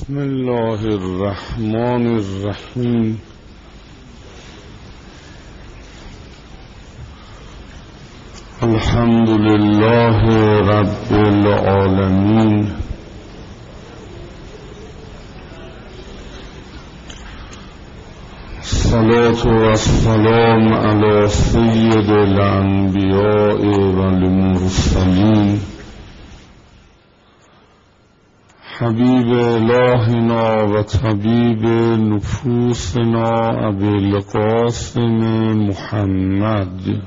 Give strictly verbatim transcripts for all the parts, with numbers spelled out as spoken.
بسم الله الرحمن الرحیم. الحمد لله رب العالمین، الصلاة والسلام علی سید الانبیاء والمرسلین، حبیب الهنا و طبیب نفوسنا ابی القاسم محمد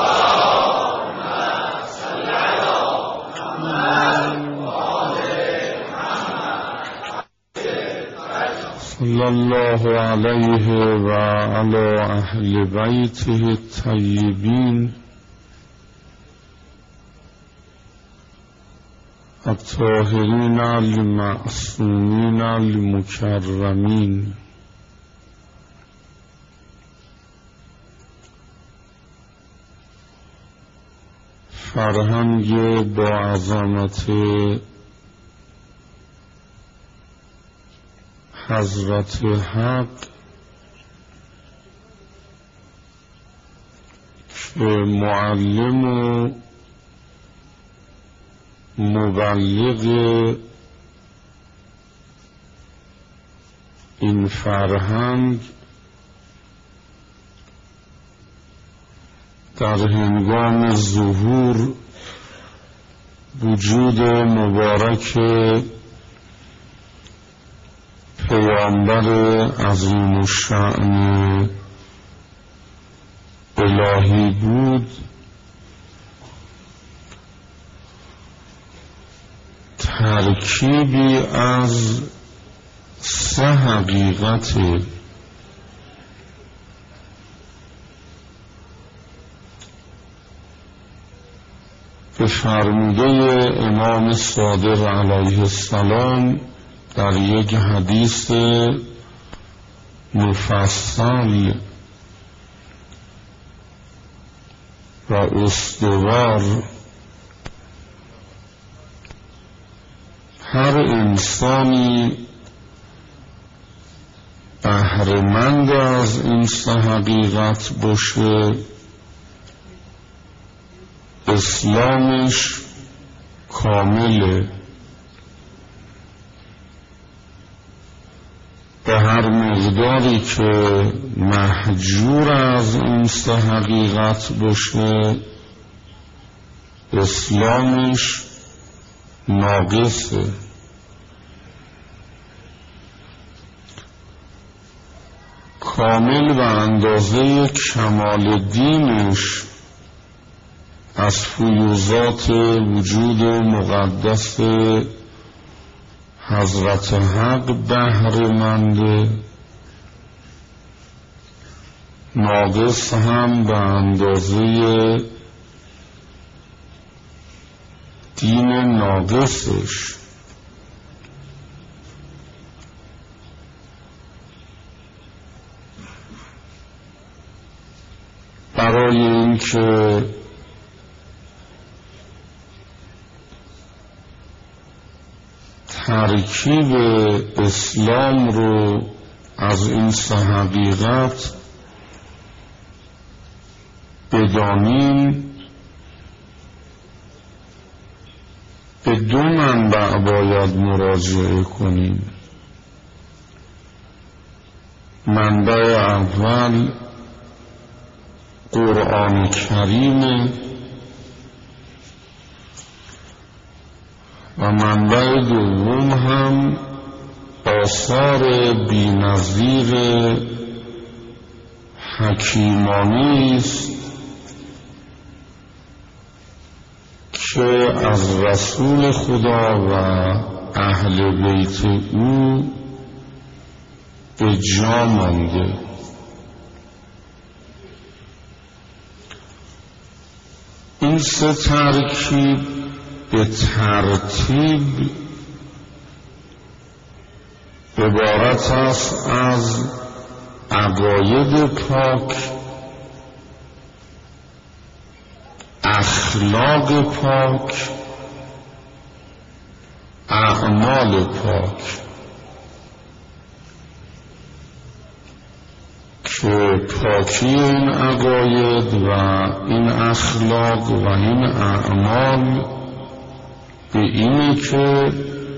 صلی الله علیه و علی اهل بیته الطیبین الطاهرین المعصومین المکرمین. فرهنگ با عظمت حضرت حق که معلم و مبلغ این فرهنگ در هنگام ظهور وجود مبارک پیامبر عظیم الشأن الهی بود، ترکیبی از سه حقیقت به فرموده امام صادق علیه السلام در یک حدیث مفصل و استوار هر انسانی بهره‌مند از این سه حقیقت باشه اسلامش کامله، به هر مقداری که محجور از این سه حقیقت باشه اسلامش ناقصه. کامل و اندازه کمال دینش از فیوضات وجود مقدس حضرت حق بهره‌منده، ناقص هم به اندازه دین ناقصش. برای اینکه ترکیب اسلام رو از این سه حقیقت بدانیم به دو منبع باید مراجعه کنیم. منبع اول قرآن کریم و منبع دوم هم آثار بی‌نظیر حکیمانی است که از رسول خدا و اهل بیت او به جا مانده. این سه ترکیب به ترتیب عبارت است از عقاید پاک، اخلاق پاک، اعمال پاک. که پاکی این عقاید و این اخلاق و این اعمال به اینه که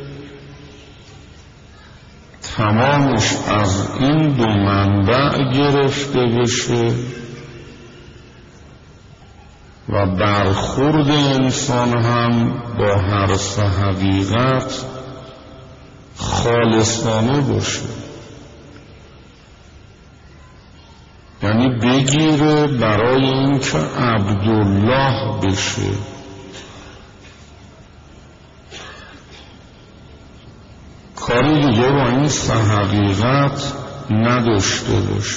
تمامش از این دو منبع گرفته بشه و برخورد انسان هم با هر سه حقیقت خالصانه باشه، یعنی بگیره برای اینکه عبدالله بشه، کاری دیگه با این سه حقیقت نداشته باشه.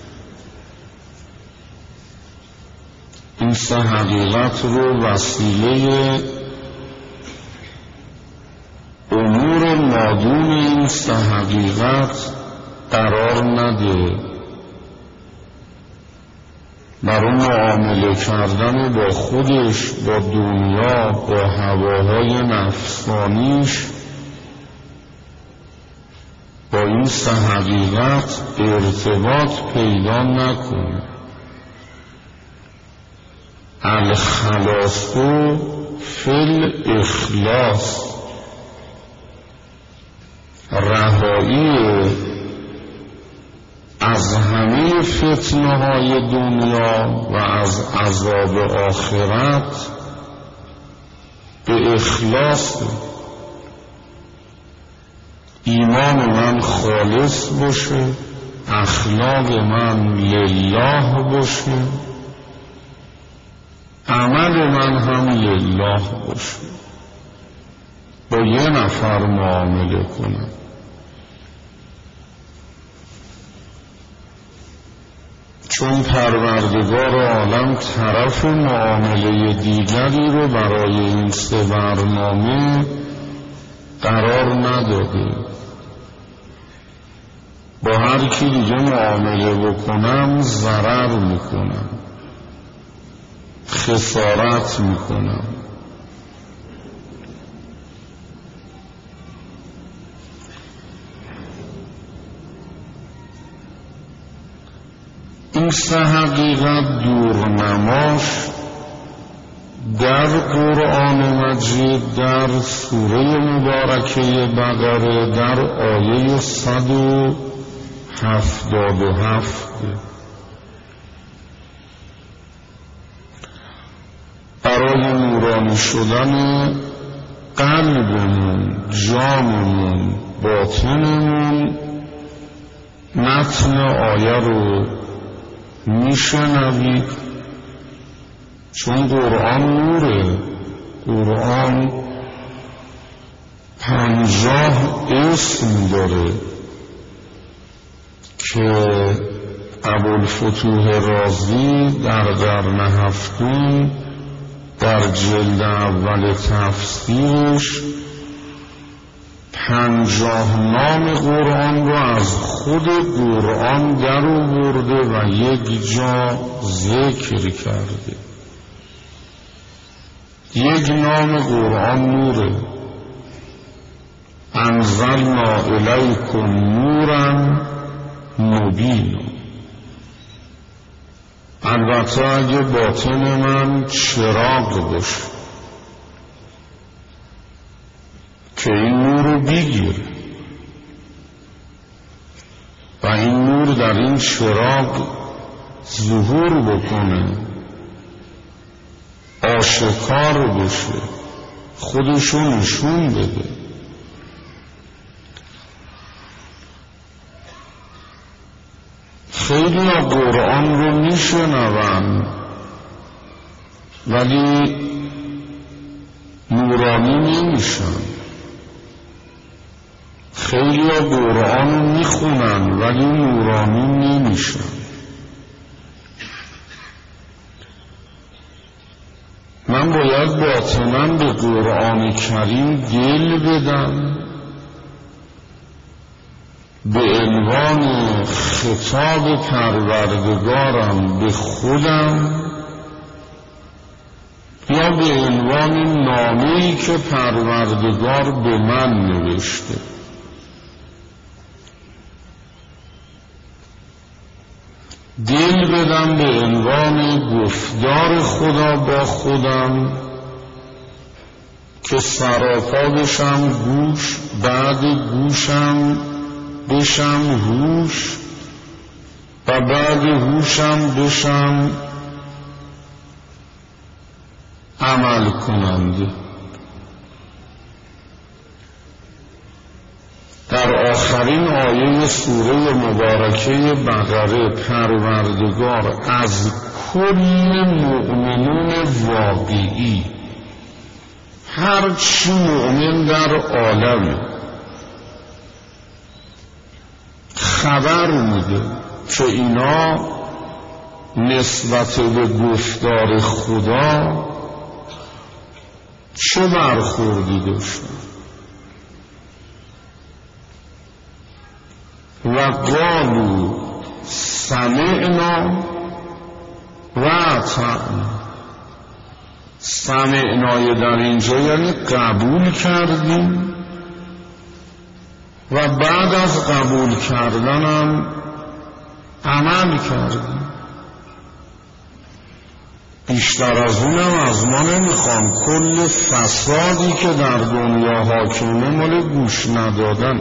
این سه حقیقت رو وسیله امور مادون این سه حقیقت قرار نده، برای معامله کردن با خودش، با دنیا، با هواهای نفسانیش با این سه حقیقت ارتباط پیدا نکنه. الخلاص فی الاخلاص، رهایی از همه فتنه های دنیا و از عذاب آخرت به اخلاص. ایمان من خالص باشه، اخلاق من لله باشه، عمل من هم لله باشه، با یه نفر معامله کنم. چون پروردگار عالم طرف معامله دیگری رو برای این سه برنامه قرار نداده. با هر کی دیگه معامله بکنم ضرر میکنم، خسارت میکنم. این سه حقیقت دورنماش در قرآن مجید در سوره مبارکه بقره در آیه صد و هفتاد و هفت برای نورانی شدن قلبمون، جانمون، باطنمون متن آیه رو میشنوید. چون قرآن نوره، قرآن پنجاه اسم داره که ابوالفتوح رازی در قرن هفتم در جلد اول تفسیرش پنجاه نام قرآن رو از خود قرآن در آورده و یک جا ذکر کرده. یک نام قرآن نوره، انزلنا الیکم نورا مبینا. البته اگه باطن من چراغ باشه که این نور رو بگیره و این نور در این چراغ ظهور بکنه، آشکار بشه، خودشو نشون بده. خیلی ها قرآن رو میشنون ولی نورانی نمیشن. خیلی ها قرآن رو میخونن ولی نورانی نمیشن. من باید باطناً به قرآن کریم دل بدم، به عنوان خطاب پروردگارم به خودم یا به عنوان نامه‌ای که پروردگار به من نوشته. دل بدم به عنوان گفتار خدا با خودم که سراپا بشم گوش، بعد گوشم بشم هوش و بعد هوشم بشم عمل کننده. در آخرین آیه سوره مبارکه بقره پروردگار از کل مؤمنون واقعی، هر چی مؤمن در عالم، خبر میده که اینا نسبت به گفتار خدا چه برخوردی داشتن و قالوا سمعنا و اطعنا. سمعنای در اینجا یعنی قبول کردیم و بعد از قبول کردنم عمل کردیم. بیشتر از اونم از ما نمیخوام. کل فسادی که در دنیا حاکمه مال گوش ندادن.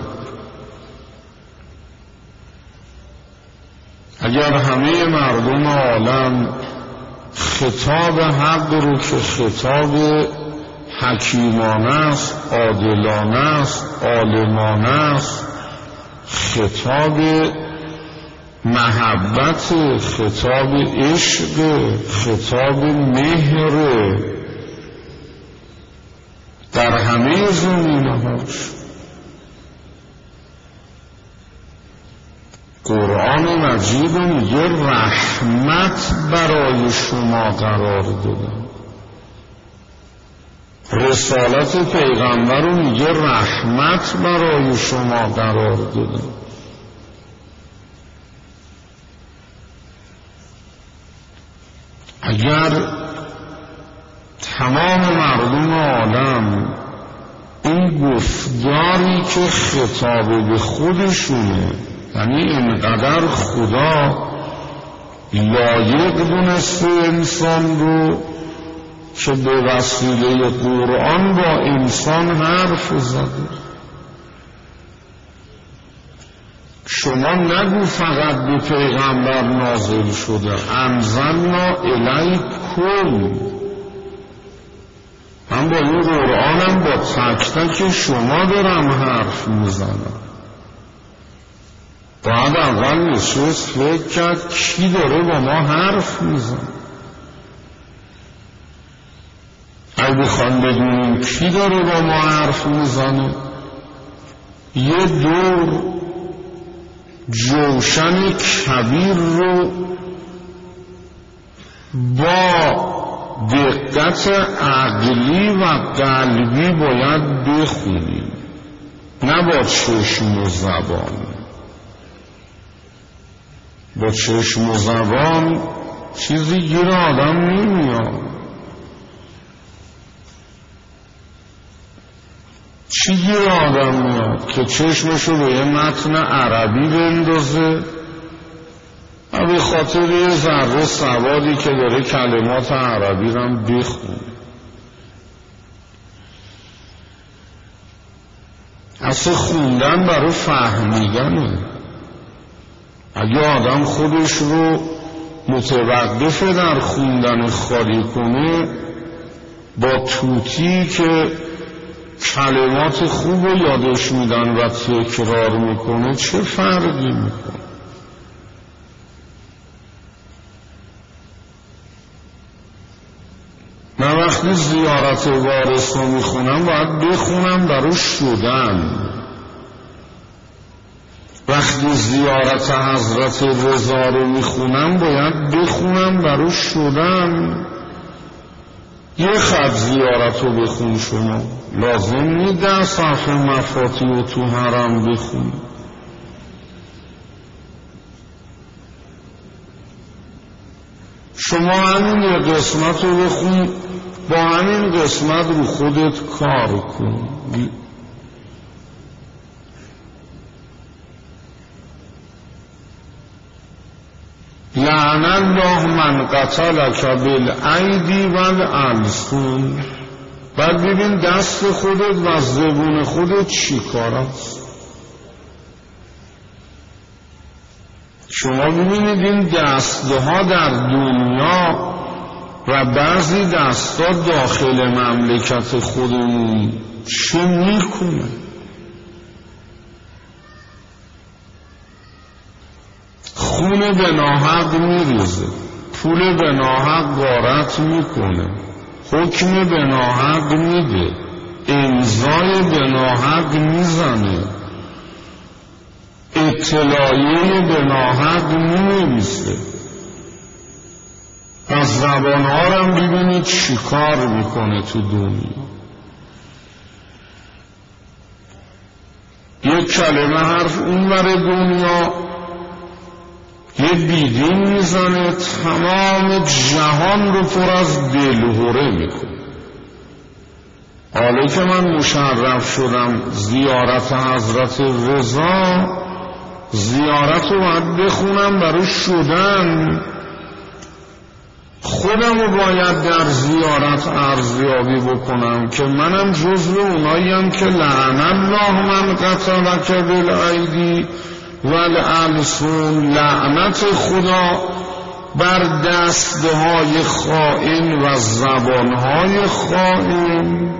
اگر همه مردم عالم خطاب حق رو که خطاب حکیمانه است، عادلانه است، عالمانه است، خطاب محبت، خطاب عشق، خطاب مهر در همه زمینه‌هاش، قرآن مجید میگه رحمت برای شما قرار دادم. رسالت پیغمبر رو میگه رحمت برای شما قرار دادم. اگر تمام مردم عالم این گفتاری که خطاب به خودشونه، یعنی اینقدر خدا لایق دونسته انسان رو که به وسیله قرآن با انسان حرف زده. شما نگو فقط به پیغمبر نازل شده، انزلنا الیکم. من با این قرآنم با تک تک شما دارم حرف میزنم. بعد اول نشست فکر کرد کی داره با ما حرف میزنه. اگه بخوام بدونیم کی داره با ما حرف میزنه، یه دور جوشن کبیر رو با دقت عقلی و قلبی باید بخونیم، نه با چشم و زبان. با چشم و زبان چیزی گیر آدم نمیاد. چی گیر آدم میاد که چشمشو به یه متن عربی بندازه و به خاطر یه ذره سوادی که داره کلمات عربی رو بخونه. اصلا خوندن برای فهمیدنه. اگه آدم خودش رو متوقف در خوندن خالی کنه، با توتی که کلمات خوب رو یادش میدن و تکرار میکنه، چه فرقی میکنه؟ من وقتی زیارت وارث رو میخونم باید بخونم براش شدن. وقتی زیارت حضرت رضا رو میخونم باید بخونم براش شدن. یه خط زیارت رو بخون شما، لازم نیست در صفحه مفاتی و تو حرم بخون. شما همین یه قسمت رو بخون، با همین قسمت رو خودت کار کن. لعن الله من قتلک بالایدی والالسن. بعد ببین دست خودت و زبون خودت چی کار است. شما ببینید این دستها در دنیا و بعضی دستها داخل مملکت خودمون چه میکنه؟ خون به ناحق میریزه، پول به ناحق غارت میکنه، حکم به ناحق میده، امضای به ناحق میزنه، اطلاعیه به ناحق مینویسه. از زبانها هم ببینید چی کار میکنه تو دنیا. یک کلمه حرف اونور دنیا یه بیدین میزنه، تمام جهان رو پر از دلهوره میکنه. حالا که من مشرف شدم زیارت حضرت رضا، زیارت رو باید بخونم برای شدن، خودم رو باید در زیارت ارزیابی بکنم که منم جزو اوناییم که لعن الله من قتلک بالایدی والالسن. لعنت خدا بر دستهای خائن و زبانهای خائن.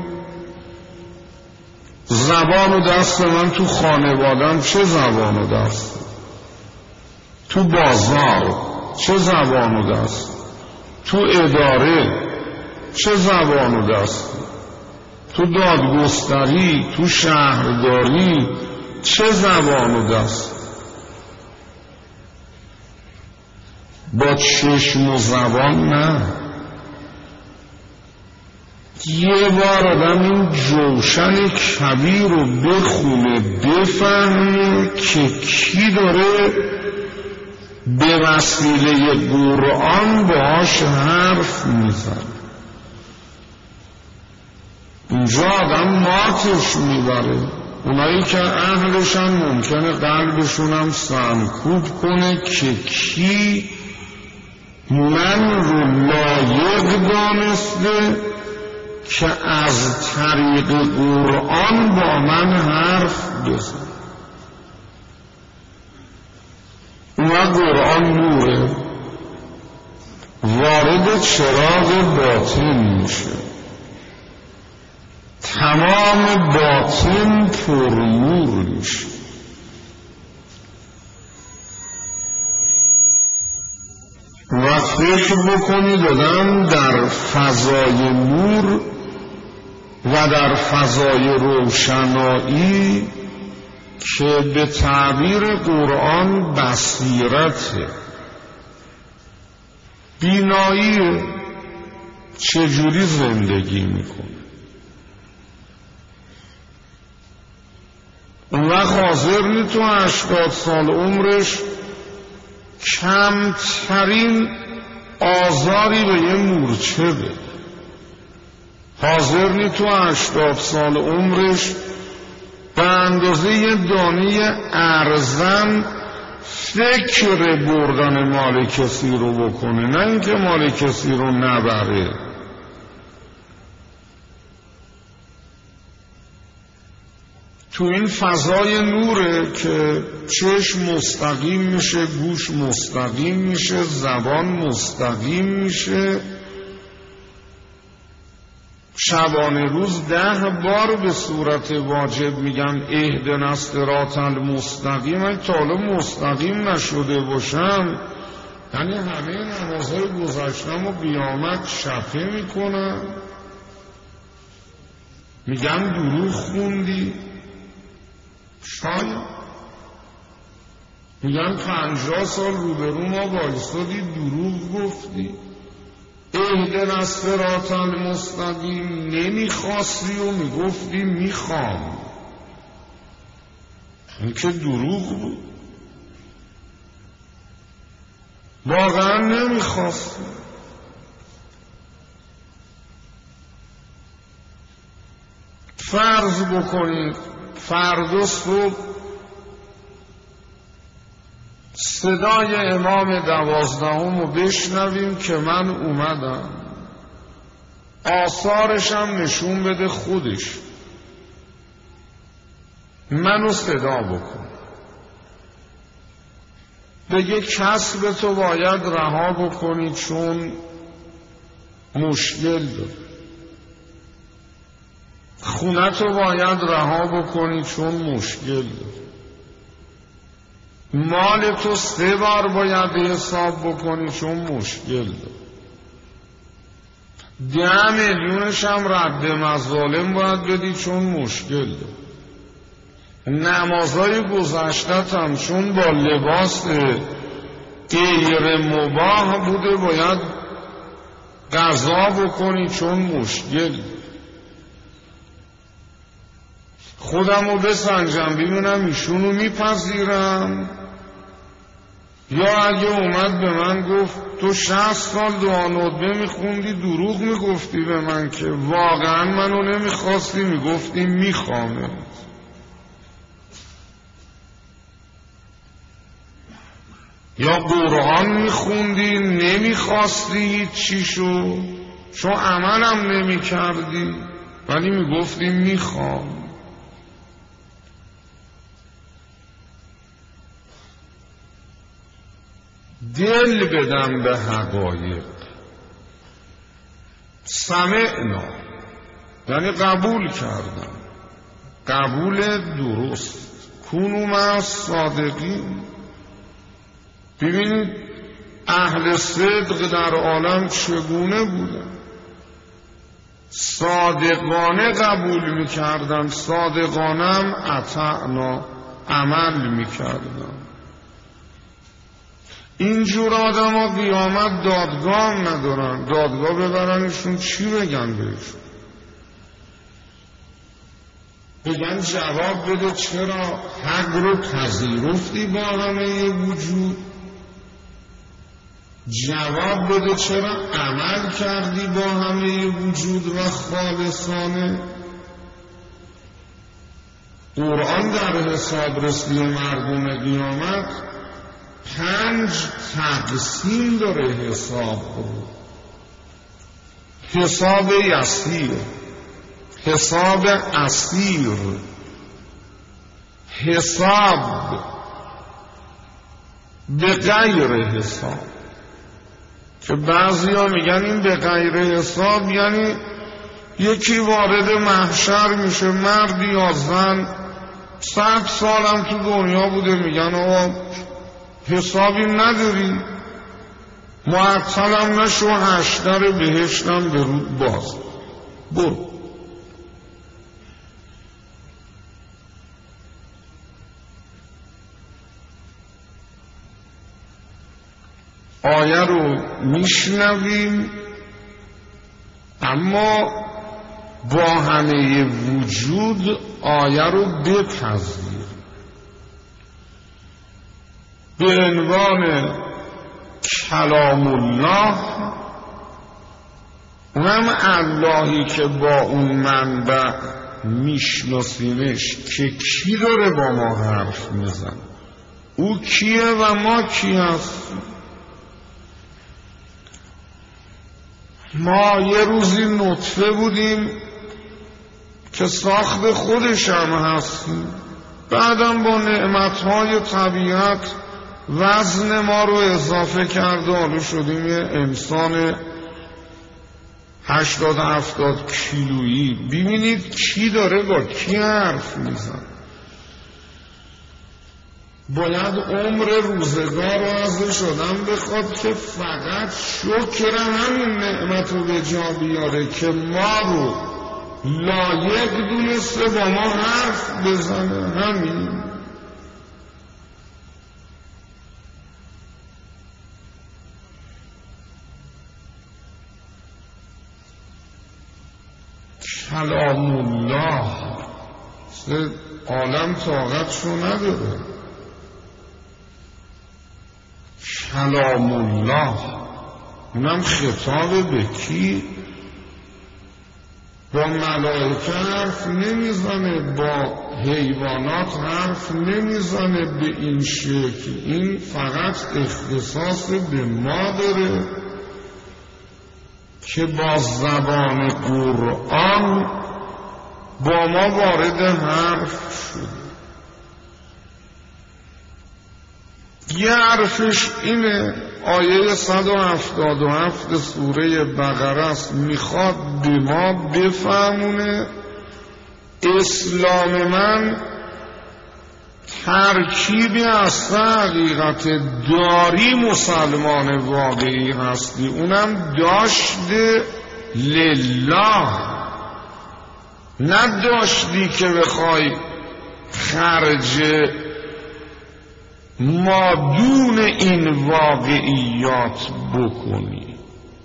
زبان و دست من تو خانوادم چه زبان و دست، تو بازار چه زبان و دست، تو اداره چه زبان و دست، تو دادگستری، تو شهرداری چه زبان و دست. با چشم و زبان نه. یه بار آدم این جوشن کبیر رو بخونه بفهمه که کی داره به وسیله قرآن باهاش حرف میزنه. اونجا آدم ماتش میبره. اونایی که اهلشن ممکنه قلبشونم سنکوب کنه که کی من رو لایق دانسته که از طریق قرآن با من حرف بزن. اون قرآن نوره، وارد چراغ باطن میشه، تمام باطن پر نور میشه. و فکر بکنید آدم در فضای نور و در فضای روشنایی که به تعبیر قرآن بصیرته، بینایی، چجوری زندگی میکنه. اون وقت حاضر نی تو هشتاد سال عمرش کمترین آزاری به یه مورچه بده. حاضر نی تو هشتاد سال عمرش به اندازه یه دانه ارزن فکر بردن مال کسی رو بکنه، نه اینکه مال کسی رو نبره. تو این فضای نوره که چشم مستقیم میشه، گوش مستقیم میشه، زبان مستقیم میشه. شبانه روز ده بار به صورت واجب میگن اهدنا الصراط المستقیم. اگه تا حالا مستقیم نشده باشم یعنی همه نمازهای گذشتم و قیامت شفه میکنن، میگن دروغ خوندی، شاید میگن پنجاه سال روبرو ما وایسادی دروغ گفتی. اهدنا الصراط المستقیم نمیخواستی و میگفتی میخوام، این که دروغ بود. واقعا نمیخواستی. فرض بکنید فردا صبح صدای امام دوازدهم رو بشنویم که من اومدم، آثارشم نشون بده خودش، منو صدا بکن، بگه کسب تو باید رها بکنی چون مشکل داری، خونه تو باید رها بکنی چون مشکل داری، مال تو سه بار باید حساب بکنی چون مشکل داری، ده میلیونش هم رد مظالم باید بدی چون مشکل داری، نمازهای گذشتت هم چون با لباس غیر مباح بوده باید قضا بکنی چون مشکل داری. خودم رو بسنجم ببینم ایشونو میپذیرم، یا اگه اومد به من گفت تو شصت سال دعا ندبه میخوندی دروغ میگفتی به من که واقعا منو نمیخواستی، میگفتی میخوامه، یا قرآن میخوندی نمیخواستی چیشو چون عملم نمیکردی ولی میگفتی میخوام. دل بدم به حقایق، سمعنا یعنی قبول کردم، قبول درست، کونو مع صادقین. ببینید اهل صدق در عالم چگونه بودن، صادقانه قبول میکردن، صادقانه هم اطعنا عمل میکردن. اینجور آدم ها قیامت دادگاه ندارن، دادگاه ببرنشون چی بگن بهشون؟ بگن جواب بده چرا حق رو پذیرفتی با همه وجود، جواب بده چرا عمل کردی با همه وجود و خالصانه. قرآن در حساب رسی مردم قیامت پنج تقسیم داره حساب رو، حساب یسیر، حساب اسیر، حساب به غیر حساب، که بعضی ها میگن این به غیر حساب یعنی یکی وارد محشر میشه، مرد یا زن، صد سالم تو دنیا بوده، میگن آقا حسابی نداری، معطلم نشو، هشتر بهشتم برود باز برو. آیه رو میشنویم اما با همه وجود آیه رو بپذیر، به عنوان کلام الله، اونم اللهی که با اون منبع میشناسیمش که کی داره با ما حرف میزن، او کیه و ما کی هستیم. ما یه روزی نطفه بودیم که ساخت خودش هم هستیم، بعدم با نعمتهای طبیعت وزن ما رو اضافه کرده، حالا شدیم یه انسان هشتاد هفتاد کیلویی. ببینید کی داره با کی حرف میزن. باید عمر روزگار رو ازش آدم بخواد که فقط شکر همین نعمت رو به جا بیاره که ما رو لایق دونسته با ما حرف بزنه. همین کلام الله عالم طاقتشو نداره. کلام الله اونم خطاب به کی؟ با ملائکه حرف نمیزنه، با حیوانات حرف نمیزنه به این شکل. این فقط اختصاص به ما داره که با زبان قرآن با ما وارد حرف شده. یه حرفش اینه، آیه صد و هفتاد و هفت سوره بقره است، میخواد به ما بفهمونه اسلام من ترکیبی از حقیقت داری مسلمان واقعی هستی، اونم داشته لله، نه داشتی که بخوای خرج مادون این واقعیات بکنی.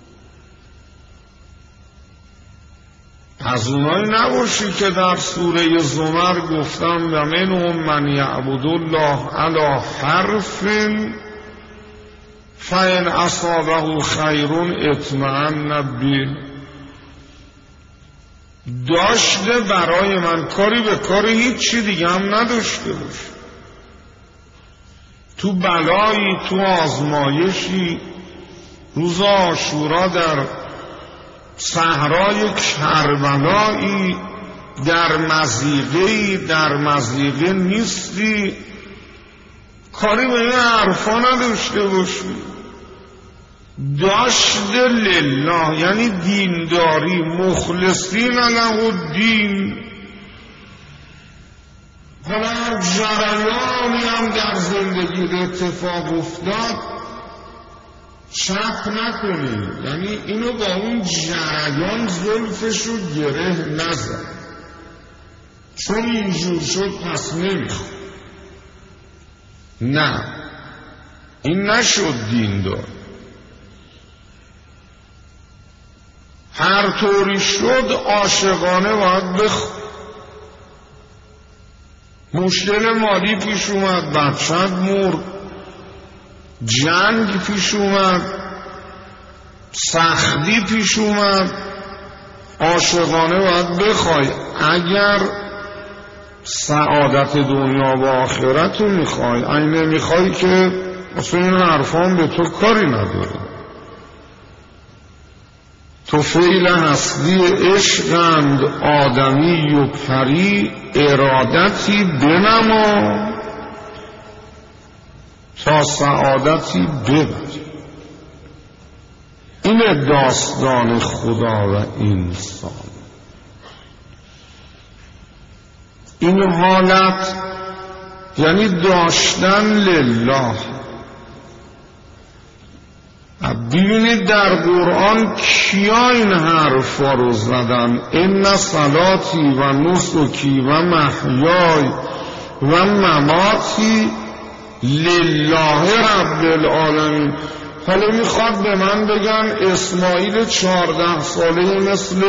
از اونایی نباشی که در سوره زمر گفتم و منهم من یعبد الله علی حرف فإن اصابه خیر اطمأن به. داشته برای من، کاری به کاری هیچی دیگه هم نداشته باشه. تو بلایی، تو آزمایشی، روز عاشورا در صحرای کربلایی، در مضیقه‌ای، در مضیقه نیستی، کاری به این حرفا نداشته باشی. داشته لله یعنی دینداری، مخلصین له الدین. حالا هر جریانی هم در زندگی اتفاق افتاد چپ نکنیم، یعنی اینو با اون جریان زلفشو گره نزن، چون اینجور شد پس نمیخواد. نه، این نشد دیندار. هر طوری شد عاشقانه باید بخواد. مشکل مالی پیش اومد، بچه‌ت مرد، جنگ پیش اومد، سختی پیش اومد، عاشقانه باید بخوای. اگر سعادت دنیا و آخرت رو میخوای، اگه نمیخوای که اصلا این حرفان به تو کاری نداره. تو فعل هستی عشقند آدمی و پری، ارادتی بنما تا سعادتی ببری. این داستان خدا و انسان. این حالت یعنی داشتن لله. ببینید در قرآن کیا این حرفا رو زدن؟ ان صلاتی و نسکی و محیای و مماتی لله رب العالمین. حالا میخواد به من بگن اسماعیل چهارده ساله مثل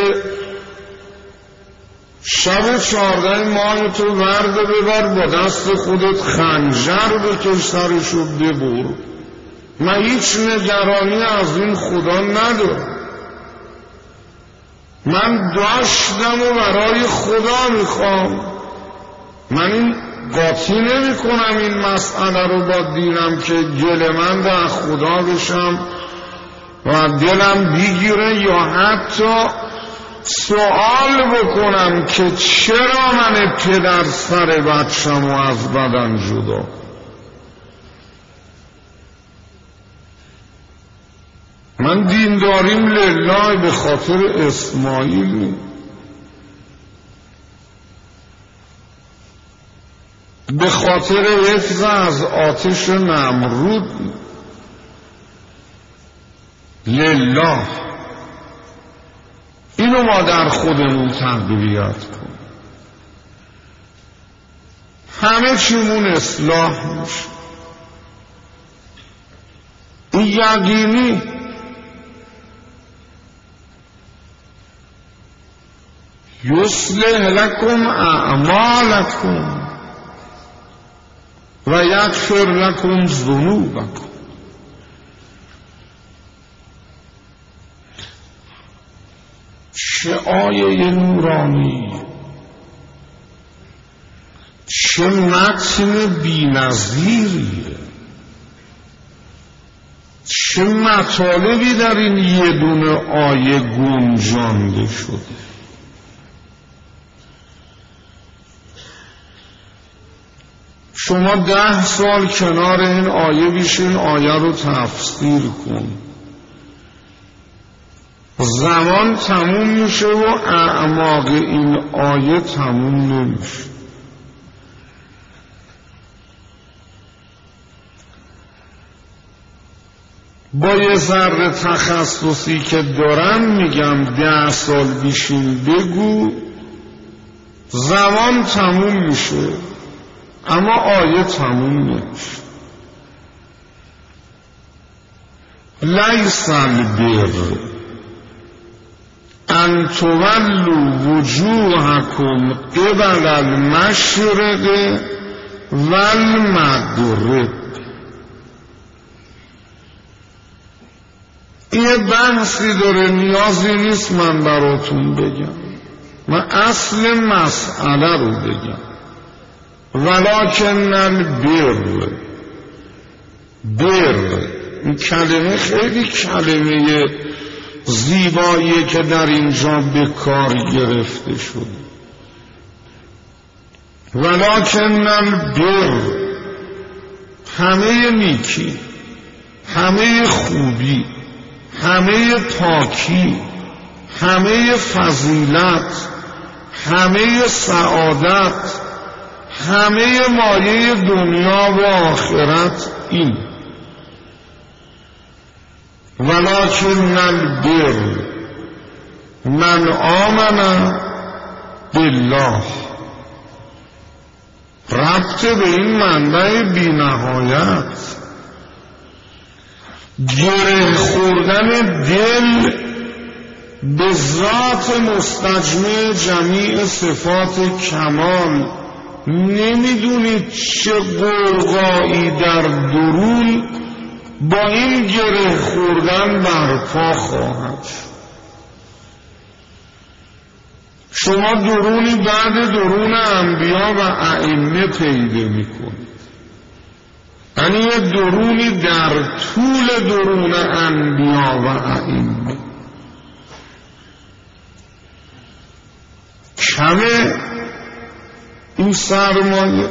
شب چهارده ماه تو ورد ببر، با دست خودت خنجر بکش سرشو ببر. من هیچ نگرانی از این خدا ندارم. من داشتم و برای خدا میخوام. من این قاطی نمی کنم این مسئله رو با دینم که گل من در خدا بشم و دلم بگیره، یا حتی سوال بکنم که چرا من پدر سر بچم و از بدن جدا. من دینداریم لله به خاطر اسماعیل، به خاطر حفظ از آتش نمرود لله. اینو ما در خودمون تقویت کنیم، همه چیمون اصلاح میشه. این یقینی. یصلح لکم اعمالکم و یغفر لکم ذنوبکم. چه آیه نورانی، چه متن بی‌نظیریه، چه مطالبی در این یه دونه آیه گنجانده شده. شما ده سال کنار این آیه بیشین، آیه رو تفسیر کن، زمان تموم میشه و اعماق این آیه تموم نمیشه. با یه ذره تخصصی که دارم میگم ده سال بیشین بگو، زمان تموم میشه اما آیه تموم نمیشه. لیس البر ان تولوا وجوهکم قبل المشرق والمغرب. یه بحثی داره، نیازی نیست من براتون بگم، من اصل مسئله رو بگم. ولکن البر، بر این کلمه خیلی کلمه زیباییه که در اینجا به کار گرفته شده. ولکن البر، همه نیکی، همه خوبی، همه پاکی، همه فضیلت، همه سعادت، همه مایه دنیا و آخرت این. ولکن البر من آمن بالله، ربط به این منبع بی نهایت، گره خوردن دل به ذات مستجمع جمیع صفات کمال. نمیدونید چه غوغایی در درون با این گره خوردن برپا خواهد. شما درونی بعد درون انبیا و ائمه پیدا میکنید، یعنی یه درونی در طول درون انبیا و ائمه. کمه این سرمایه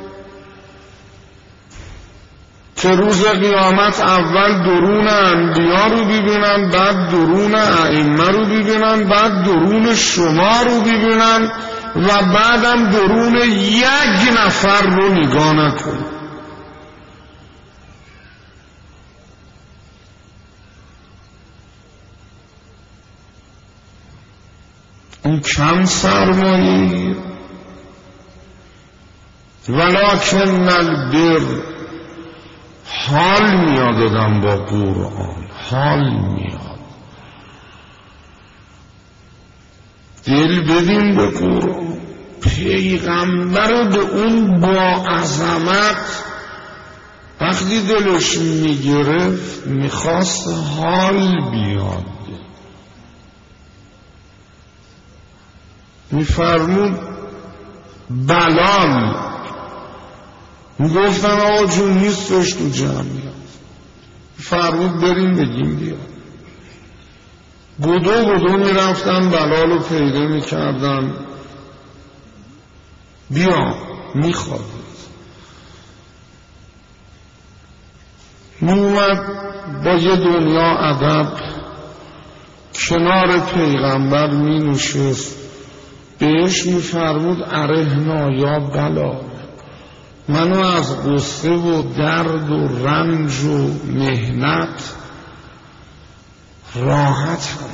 که روز قیامت اول درون انبیا رو ببینن، بعد درون ائمه رو ببینن، بعد درون شما رو ببینن و بعدم درون یک نفر رو نگاه نکنن. این کم سرمایه. ولکن البر، حال میاد آدم با قرآن، حال میاد. دل بدین به قرآن، پیغمبر به اون با عظمت وقتی دلش میگرفت میخواست حال بیاد. میفرمود بلال، میگفتن آقا جون نیستش تو جمعیت، فرمود بریم بگیم بیا. بودو بودو میرفتن بلال رو پیدا میکردن، بیا میخواد. میومد با یه دنیا ادب کنار پیغمبر مینوشست، بهش میفرمود ارهنا یا بلال، منو از غصه و درد و رنج و مهنت راحت کن.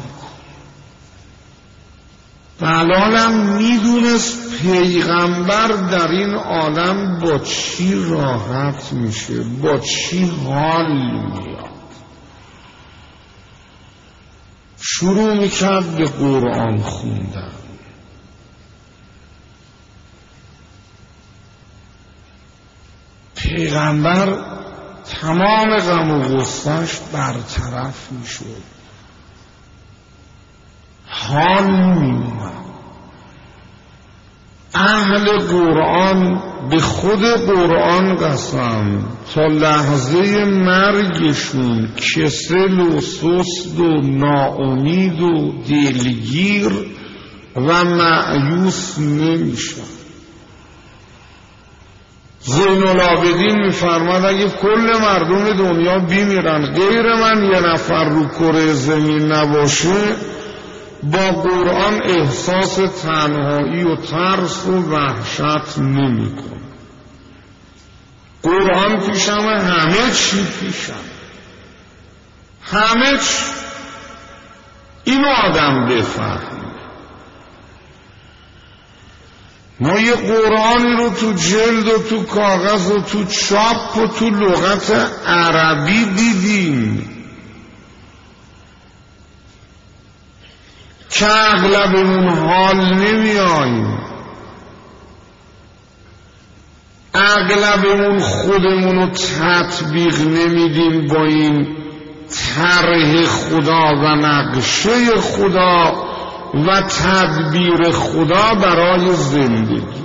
بلالم میدونست پیغمبر در این عالم با چی راحت میشه، با چی حال میاد. شروع میکرد به قرآن خوندن. پیغمبر تمام غم و غصه‌اش برطرف میشد، حال می‌آمد. اهل قرآن به خود قرآن قسم تا لحظه مرگشون کسل و سست و ناامید و دلگیر و مأیوس نمیشن. زین العابدین میفرماد اگه کل مردم دنیا بیمیرن غیر من یه نفر رو کره زمین نباشه، با قرآن احساس تنهایی و ترس و وحشت نمی کن. قرآن پیشم، همه چی پیشم، همه چی. اینو آدم بفهمه. ما یه قرآنی رو تو جلد و تو کاغذ و تو چاپ و تو لغت عربی دیدیم که اغلبمون حال نمیاییم، اغلبمون خودمون رو تطبیق نمیدیم با این طرح خدا و نقشه خدا و تدبیر خدا برای زندگی.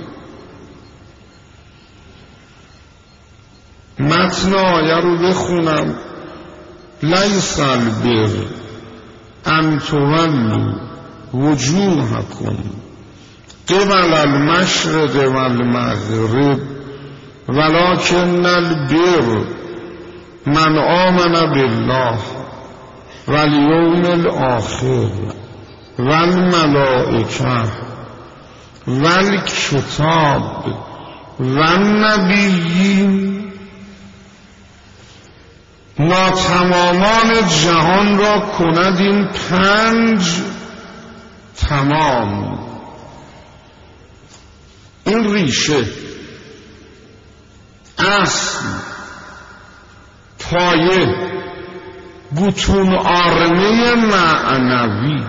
متن آیه رو بخونم. لیس البر ان تولوا وجوهکم قبل المشرق والمغرب ولکن البر من آمن بالله والیوم الاخر والملائکه والکتاب والنبیین. ناتمامان جهان را کند این پنج تمام. این ریشه، اصل، پایه، بطون آرمه معنوی.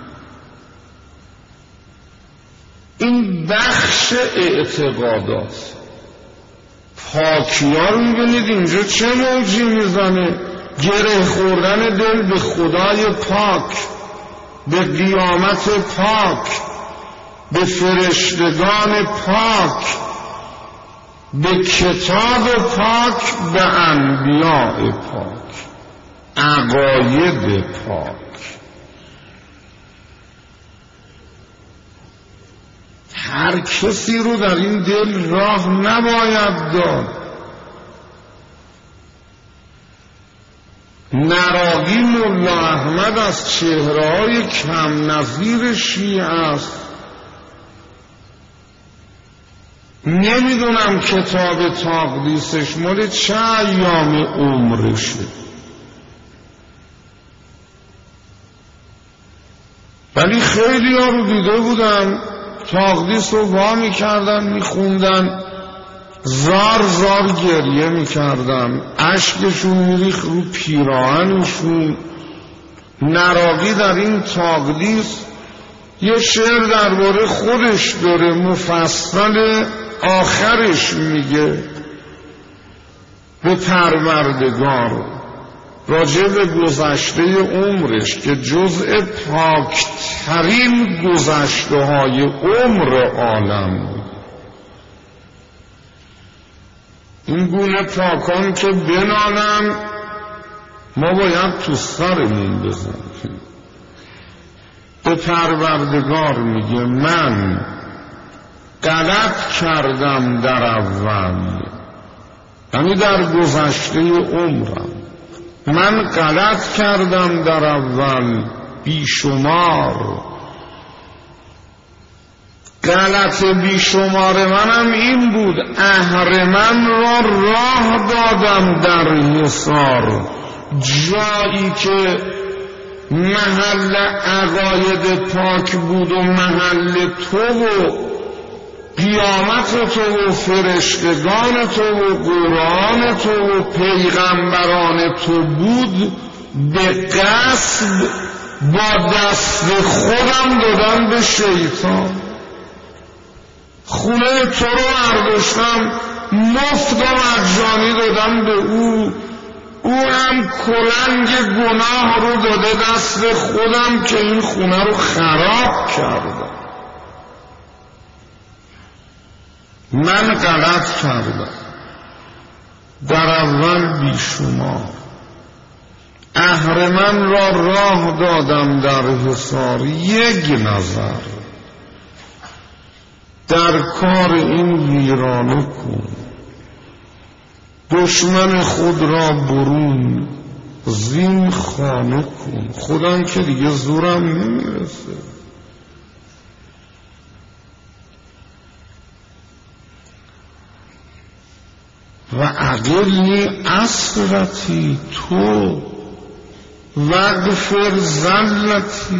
این بخش اعتقادات. پاکی ها رو میبینید اینجا چه موجی میزنه؟ گره خوردن دل به خدای پاک، به قیامت پاک، به فرشتگان پاک، به کتاب پاک، به انبیاء پاک، عقاید پاک. هر کسی رو در این دل راه نباید داد. نراقی ملا احمد از چهره‌های کم نظیر شیعه است. نمیدونم کتاب تقدیسش مال چه ایام عمرشه، ولی خیلی ها رو دیده بودم تقدیس رو وا می کردن می خوندن، زار زار گریه می کردن، عشقشون می ریخت رو پیراهنشون. نراقی در این تقدیس یه شعر درباره خودش داره، مفصل آخرش میگه به پروردگار راجع به گذشته عمرش که جزء پاکترین گذشته های عمر عالم بود. این گونه پاکان که بنالن ما باید تو سرمون بزنیم. به پروردگار میگه من غلط کردم در اول، یعنی در گذشته عمرم من غلط کردم در اول بیشمار. غلط بیشمار منم این بود اهرمن را راه دادم در حصار، جایی که محل عقاید پاک بود و محل تو و قیامت تو و فرشتگان تو و قرآن تو و پیغمبران تو بود، به قصد با دست خودم دادم به شیطان. خونه تو رو برداشتم مفت و مجانی دادم به او، او هم کلنگ گناه رو داده دست خودم که این خونه رو خراب کردم. من غلط کردم در اول بیشمار. اهرمن را راه دادم در حصار، یک نظر در کار این ویرانه کن. دشمن خود را برون زین خانه کن. خودم که دیگه زورم نمیرسه. و اقلی اسرتی تو وغفر زلتی،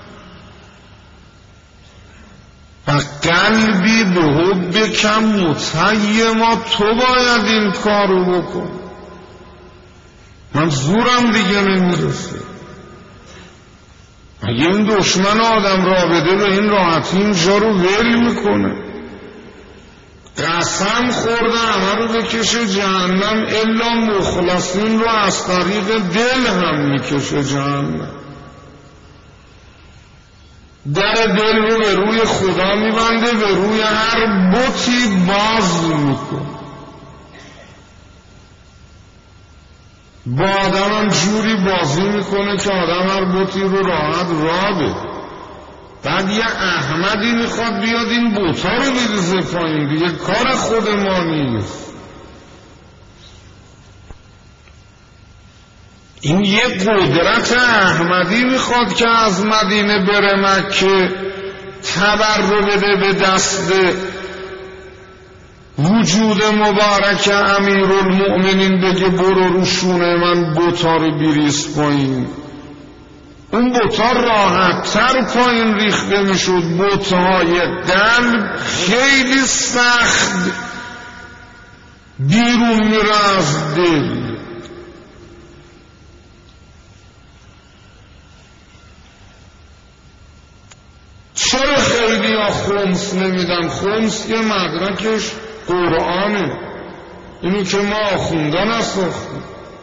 و قلبی به حب کم متیما، تو باید این کارو بکن. من زورم دیگه نمیرسه. اگه این دشمن آدم را بده به این راحتی اینجا رو ول میکنه. قسم خورده همه رو بکشه جهنم الا مخلصین رو از طریق دل هم میکشه جهنم. در دل رو به روی خدا میبنده، به روی هر بتی باز میکنه. با آدم هم جوری بازی میکنه که آدم هر بتی رو راحت راه بده. بعد یه احمدی میخواد بیاد این بوتا رو بریزه پایین. دیگه کار خود ما نیست. این یه قدرت احمدی میخواد که از مدینه بره مکه، تبر رو بده به دست وجود مبارک امیرالمؤمنین، بگه برو رو شونه من بوتا رو بریز پایین. اون بوتا راحت تر پایین ریخته میشد. بوتهای قلب خیلی سخت بیرون میره از دل. چرا خیلی ها خمس نمیدن؟ خمس یه مدرکش قرآنه، اینو که ما آخوندن نساختیم.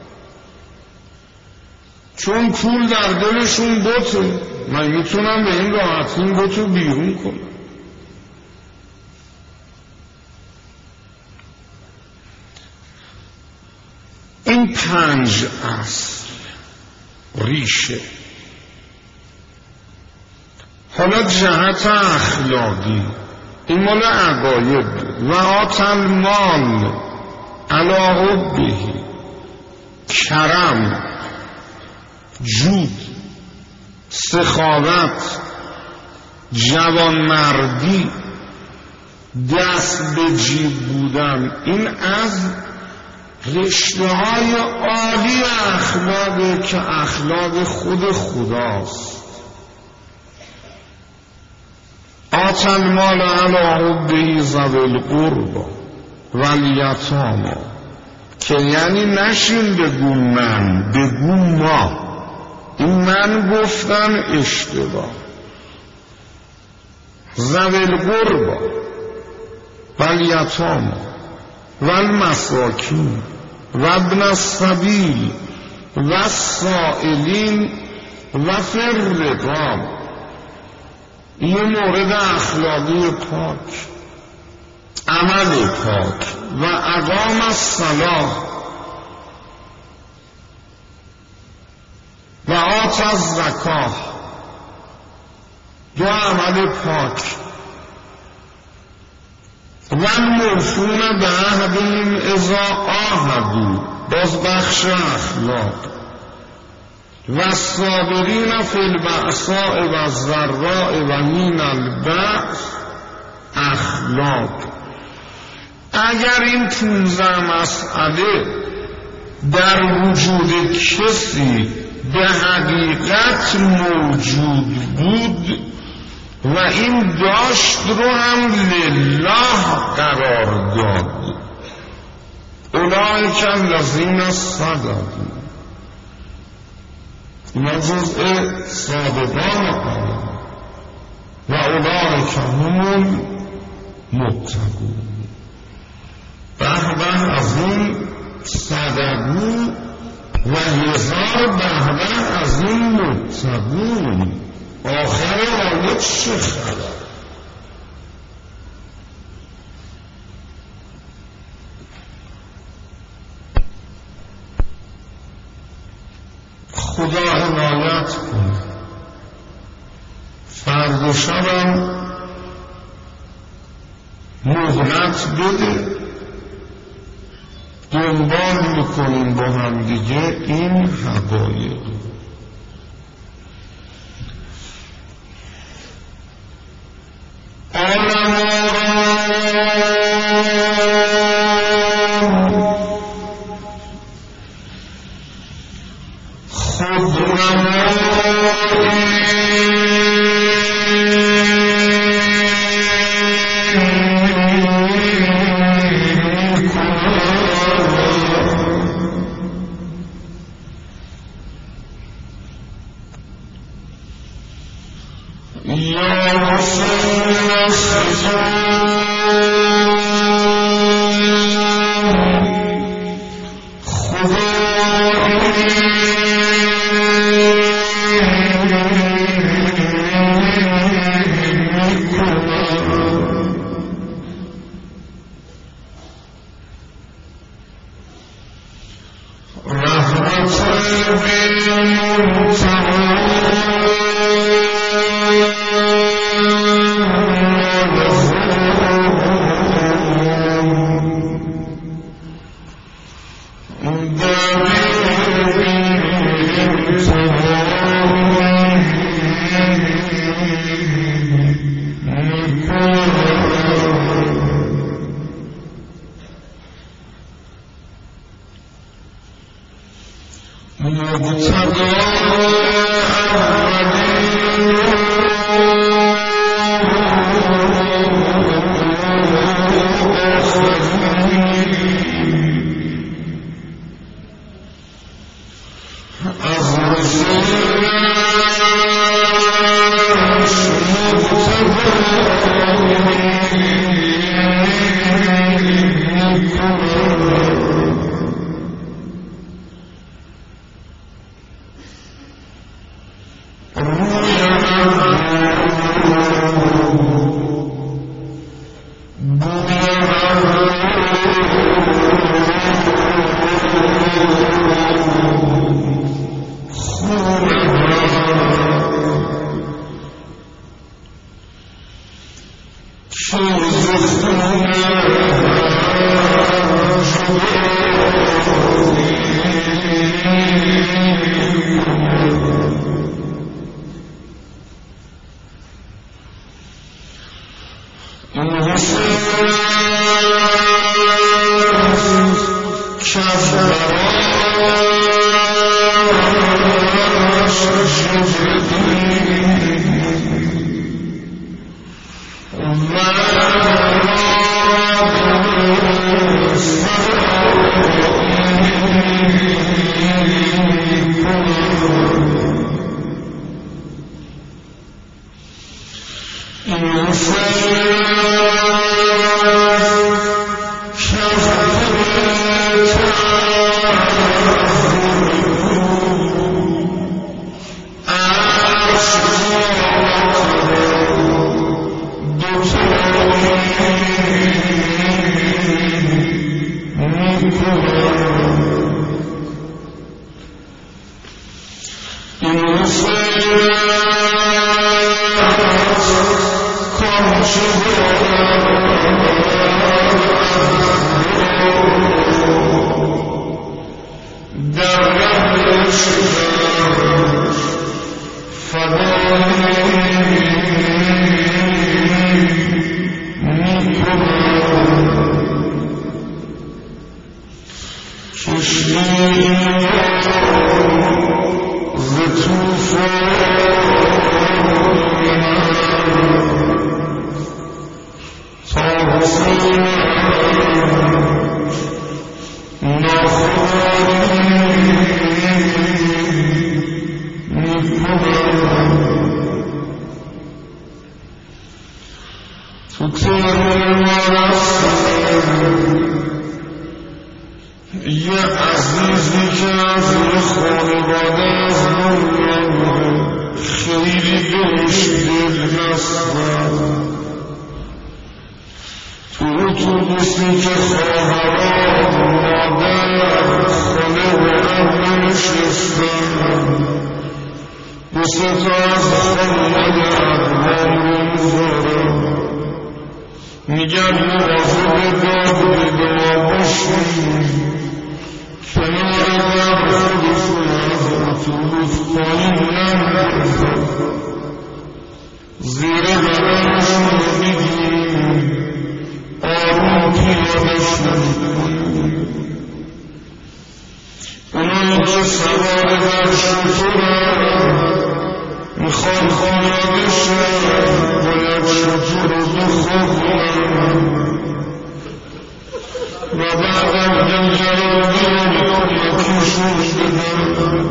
چون پول در دلشون بوته، من میتونم به این راحتی این بوتو بیرون کنم. این پنج اصل ریشه. حالا جهت اخلاقی این مال عقاید و آتل مال علی حبه، کرم، جود، سخاوت، جوانمردی، دست به جیب بودن، این از رشته های عالی اخلاقه که اخلاق خود خداست. آتى المال علی حبه ذوی القربى والیتامی، که یعنی نشین بگو من، بگو ما. این من گفتن اشتباه. ذوی القربى والیتامی والمساکین و ابن السبیل و السائلین و فی الرقاب. این مورد اخلاقی پاک، عمل پاک. و اقام الصلاة و آت الزکاة، دو عمل پاک. و الموفون بعهدهم اذا عاهدوا، باز بخش اخلاق. و الصابرین فی البأساء و الضراء و حین البأس، اخلاق. اگر این پونزده مسئله در وجود کسی به حقیقت موجود بود و این داشت رو هم لله قرار داد، اولئک الذین صدقوا، اینا جزء صادقان قرار، و اولئک هم المتقون. به به از این صدقو و هزار بهره از این متقون. آخر آیه چه خبر؟ خدا عنایت کنه. فردا شبم مهلت بده، دنبال میکنیم با هم دیگه این حقایق. یه عزیزی که از یه خانواده از دنیا خیلی دلش دل نستن، تو اتوبوسی که خواهران مادر خاله و عمه نشستن، دو سه تا از خانواده اقوام رو میذارن، میگن مواظب داد بیدار باشین، کنار در خودشون از اتوبوس پایین نمیرن، زیر بدنشون رو میگیرن، آروم پیادهشون کنن. اونایی که سوار در شطورن میخوان پیاده شن، باید شطور رو بخوابونن و بعدم گنجرانی رو یکیشون بدن.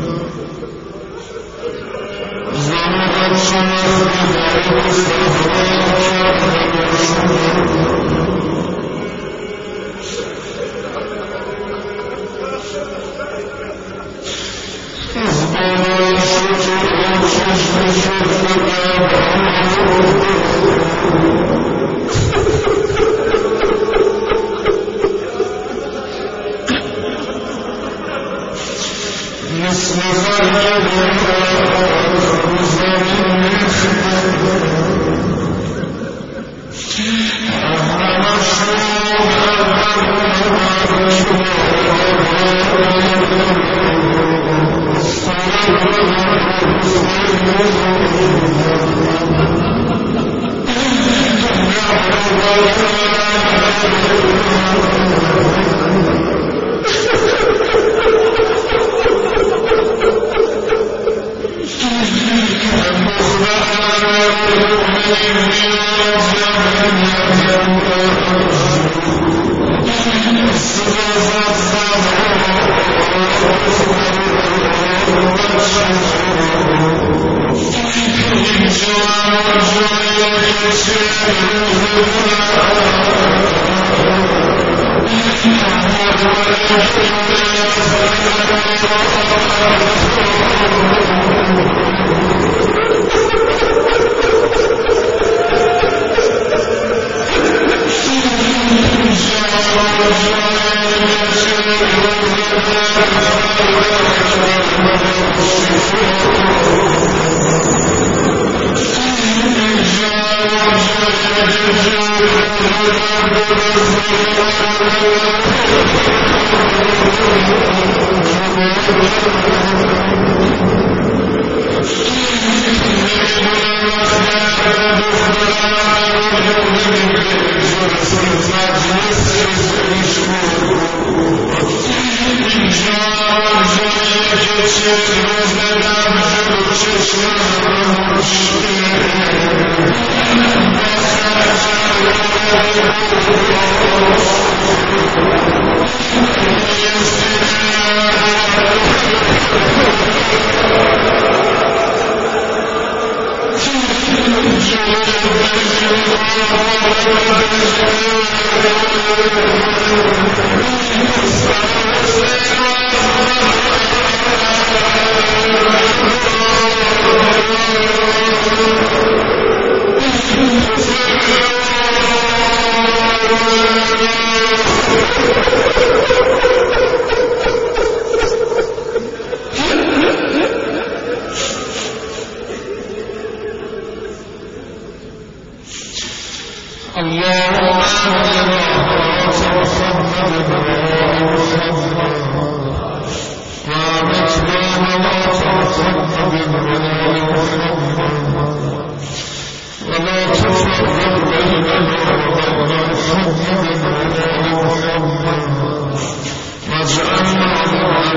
زن و بچه وقتی باید صحرا کردنشون، از بالای شطور رو چشمشون بدن. مثل برگ رو زمین میخواد، همشون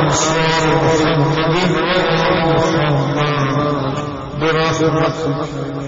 برافق